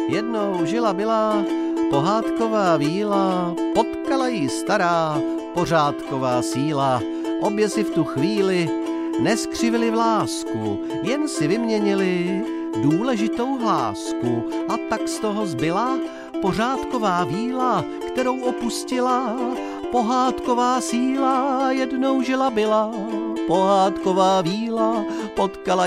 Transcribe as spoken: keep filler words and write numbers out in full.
Jednou žila byla pohádková víla, potkala jí stará pořádková síla. Obě si v tu chvíli neskřivili v lásku, jen si vyměnili důležitou hlásku. A tak z toho zbyla pořádková víla, kterou opustila pohádková síla. Jednou žila byla pohádková víla, potkala